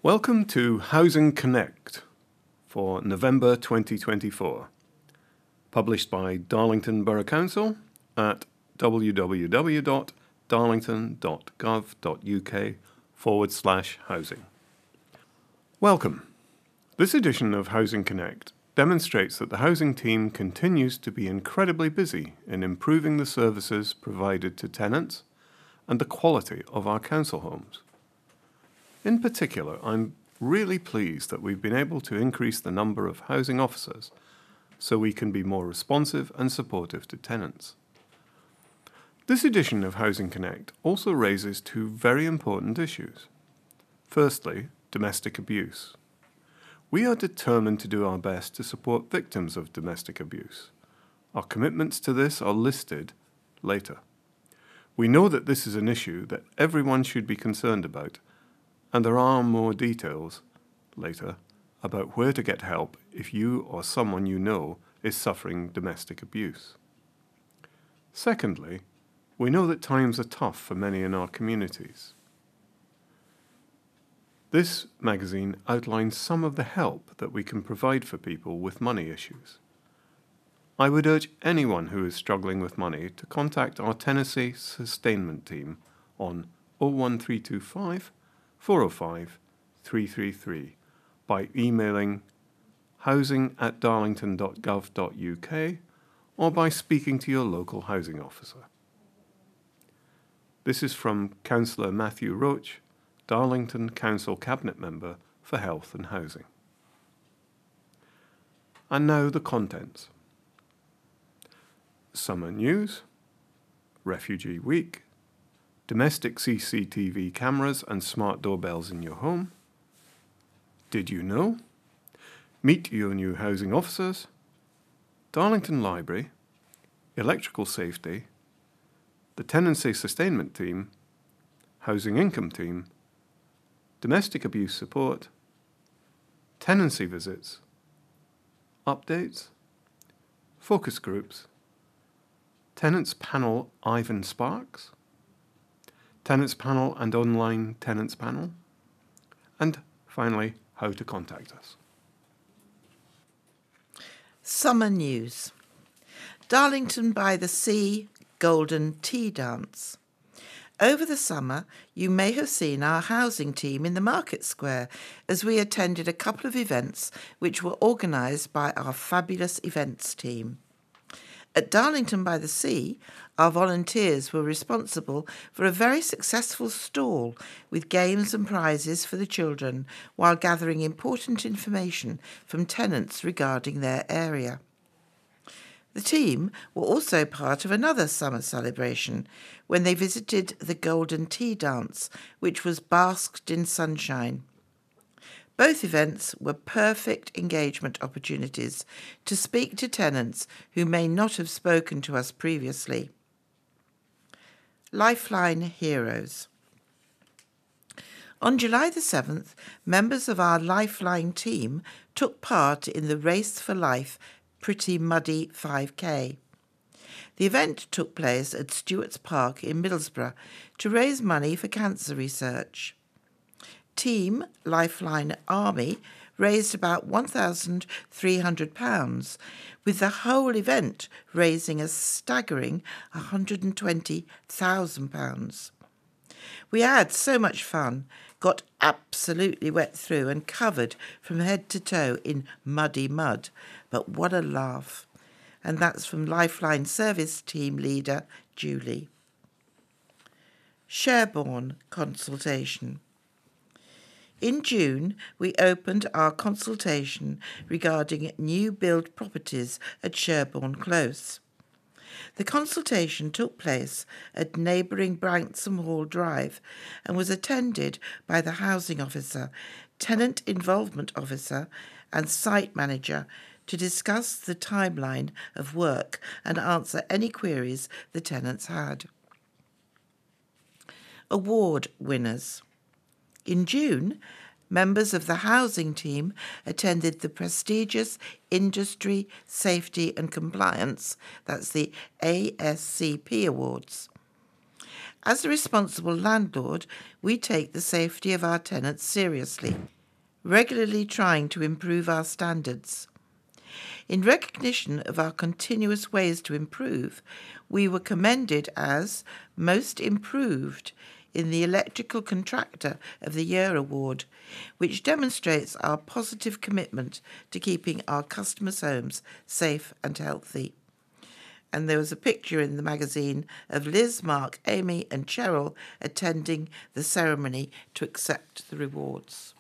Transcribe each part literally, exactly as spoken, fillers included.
Welcome to Housing Connect for November twenty twenty-four, published by Darlington Borough Council at www.darlington.gov.uk forward slash housing. Welcome. This edition of Housing Connect demonstrates that the housing team continues to be incredibly busy in improving the services provided to tenants and the quality of our council homes. In particular, I'm really pleased that we've been able to increase the number of housing officers so we can be more responsive and supportive to tenants. This edition of Housing Connect also raises two very important issues. Firstly, domestic abuse. We are determined to do our best to support victims of domestic abuse. Our commitments to this are listed later. We know that this is an issue that everyone should be concerned about, and there are more details later about where to get help if you or someone you know is suffering domestic abuse. Secondly, we know that times are tough for many in our communities. This magazine outlines some of the help that we can provide for people with money issues. I would urge anyone who is struggling with money to contact our Tenancy Sustainment Team on oh one three two five, four oh five, three three three by emailing housing at darlington dot gov dot uk or by speaking to your local housing officer. This is from Councillor Matthew Roach, Darlington Council Cabinet Member for Health and Housing. And now the contents. Summer news, Refugee Week, domestic C C T V cameras and smart doorbells in your home, Did You Know?, Meet Your New Housing Officers, Darlington Library, Electrical Safety, the Tenancy Sustainment Team, Housing Income Team, Domestic Abuse Support, Tenancy Visits, Updates, Focus Groups, Tenants Panel Ivan Sparks, Tenants Panel and Online Tenants Panel, and finally, how to contact us. Summer news. Darlington by the Sea Golden Tea Dance. Over the summer, you may have seen our housing team in the Market Square as we attended a couple of events which were organised by our fabulous events team. At Darlington by the Sea, our volunteers were responsible for a very successful stall with games and prizes for the children while gathering important information from tenants regarding their area. The team were also part of another summer celebration when they visited the Golden Tea Dance, which was basked in sunshine. Both events were perfect engagement opportunities to speak to tenants who may not have spoken to us previously. Lifeline Heroes. On July the seventh, members of our Lifeline team took part in the Race for Life Pretty Muddy five K. The event took place at Stewart's Park in Middlesbrough to raise money for cancer research. Team Lifeline Army raised about one thousand three hundred pounds, with the whole event raising a staggering one hundred twenty thousand pounds. We had so much fun, got absolutely wet through and covered from head to toe in muddy mud, but what a laugh. And that's from Lifeline Service Team Leader Julie. Sherborne Consultation. In June, we opened our consultation regarding new build properties at Sherborne Close. The consultation took place at neighbouring Branksome Hall Drive and was attended by the housing officer, tenant involvement officer and site manager to discuss the timeline of work and answer any queries the tenants had. Award winners. In June, members of the housing team attended the prestigious Industry, Safety and Compliance, that's the A S C P Awards. As a responsible landlord, we take the safety of our tenants seriously. regularly trying to improve our standards. In recognition of our continuous ways to improve, we were commended as Most Improved in the Electrical Contractor of the Year Award, which demonstrates our positive commitment to keeping our customers' homes safe and healthy. And there was a picture in the magazine of Liz, Mark, Amy and Cheryl attending the ceremony to accept the rewards.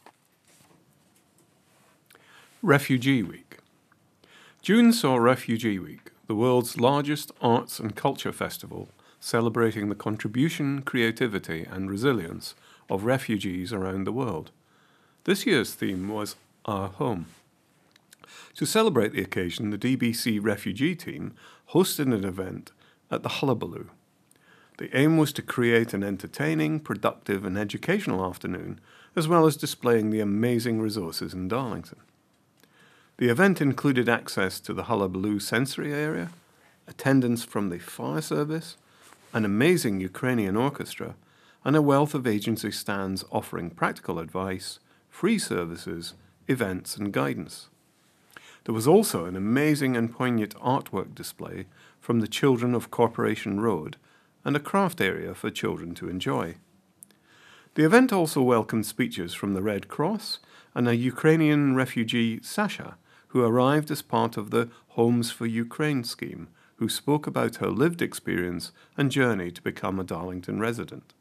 Refugee Week. June saw Refugee Week, the world's largest arts and culture festival, celebrating the contribution, creativity and resilience of refugees around the world. This year's theme was Our Home. To celebrate the occasion, the D B C refugee team hosted an event at the Hullabaloo. The aim was to create an entertaining, productive and educational afternoon, as well as displaying the amazing resources in Darlington. The event included access to the Hullabaloo sensory area, attendance from the fire service, an amazing Ukrainian orchestra, and a wealth of agency stands offering practical advice, free services, events and guidance. There was also an amazing and poignant artwork display from the children of Corporation Road and a craft area for children to enjoy. The event also welcomed speeches from the Red Cross and a Ukrainian refugee, Sasha, who arrived as part of the Homes for Ukraine scheme, who spoke about her lived experience and journey to become a Darlington resident.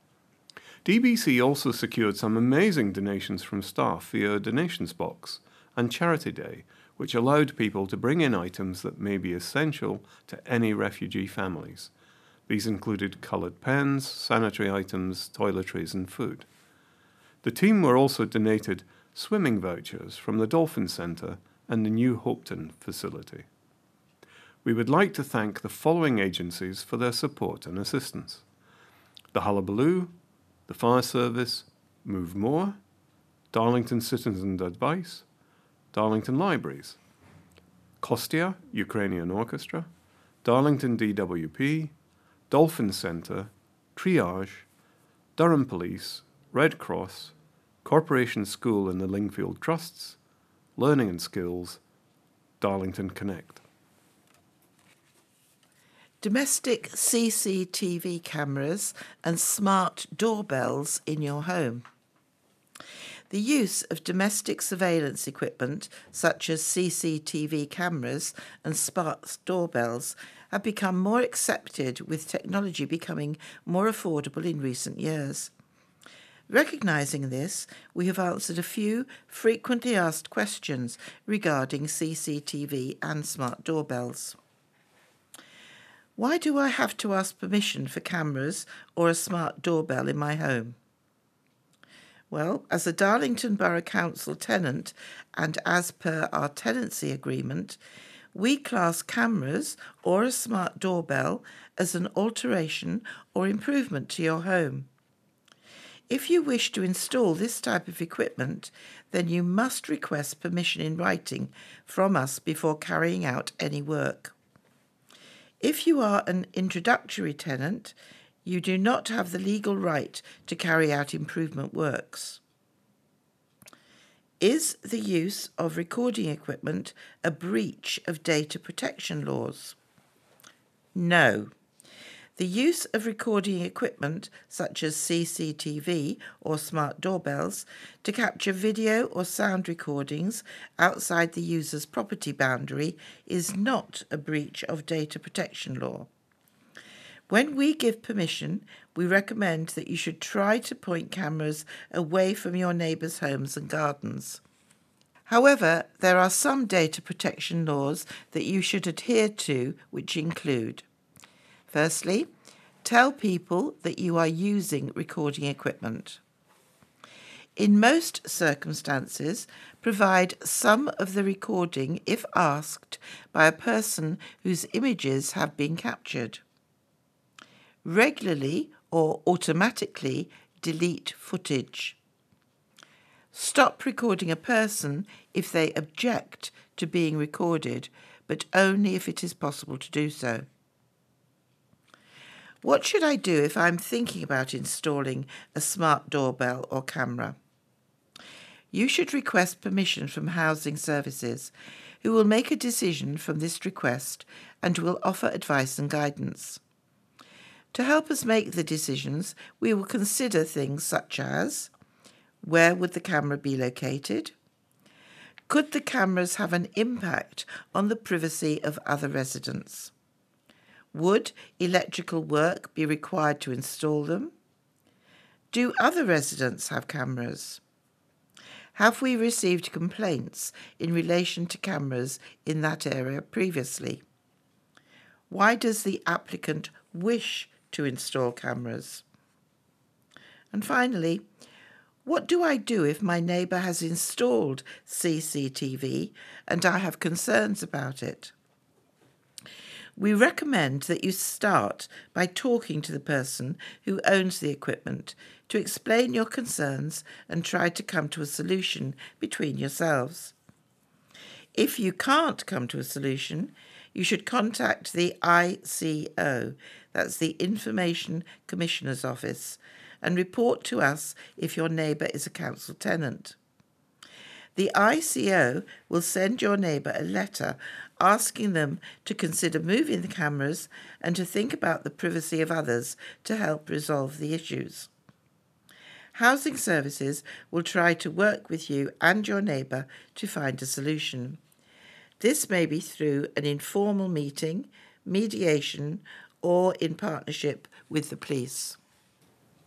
D B C also secured some amazing donations from staff via a donations box and Charity Day, which allowed people to bring in items that may be essential to any refugee families. These included coloured pens, sanitary items, toiletries and food. The team were also donated swimming vouchers from the Dolphin Centre and the New Hopeton facility. We would like to thank the following agencies for their support and assistance: the Hullabaloo, the Fire Service, Move More, Darlington Citizens Advice, Darlington Libraries, Kostia, Ukrainian Orchestra, Darlington D W P, Dolphin Centre, Triage, Durham Police, Red Cross, Corporation School and the Lingfield Trusts, Learning and Skills, Darlington Connect. Domestic C C T V cameras and smart doorbells in your home. The use of domestic surveillance equipment such as C C T V cameras and smart doorbells have become more accepted, with technology becoming more affordable in recent years. Recognising this, we have answered a few frequently asked questions regarding C C T V and smart doorbells. Why do I have to ask permission for cameras or a smart doorbell in my home? Well, as a Darlington Borough Council tenant and as per our tenancy agreement, we class cameras or a smart doorbell as an alteration or improvement to your home. If you wish to install this type of equipment, then you must request permission in writing from us before carrying out any work. If you are an introductory tenant, you do not have the legal right to carry out improvement works. Is the use of recording equipment a breach of data protection laws? No. The use of recording equipment such as C C T V or smart doorbells to capture video or sound recordings outside the user's property boundary is not a breach of data protection law. When we give permission, we recommend that you should try to point cameras away from your neighbours' homes and gardens. However, there are some data protection laws that you should adhere to, which include: firstly, tell people that you are using recording equipment. In most circumstances, provide some of the recording if asked by a person whose images have been captured. Regularly or automatically delete footage. Stop recording a person if they object to being recorded, but only if it is possible to do so. What should I do if I'm thinking about installing a smart doorbell or camera? You should request permission from Housing Services, who will make a decision from this request and will offer advice and guidance. To help us make the decisions, we will consider things such as: where would the camera be located? Could the cameras have an impact on the privacy of other residents? Would electrical work be required to install them? Do other residents have cameras? Have we received complaints in relation to cameras in that area previously? Why does the applicant wish to install cameras? And finally, what do I do if my neighbour has installed C C T V and I have concerns about it? We recommend that you start by talking to the person who owns the equipment to explain your concerns and try to come to a solution between yourselves. If you can't come to a solution, you should contact the I C O, that's the Information Commissioner's Office, and report to us if your neighbour is a council tenant. The I C O will send your neighbour a letter asking them to consider moving the cameras and to think about the privacy of others to help resolve the issues. Housing Services will try to work with you and your neighbour to find a solution. This may be through an informal meeting, mediation, or in partnership with the police.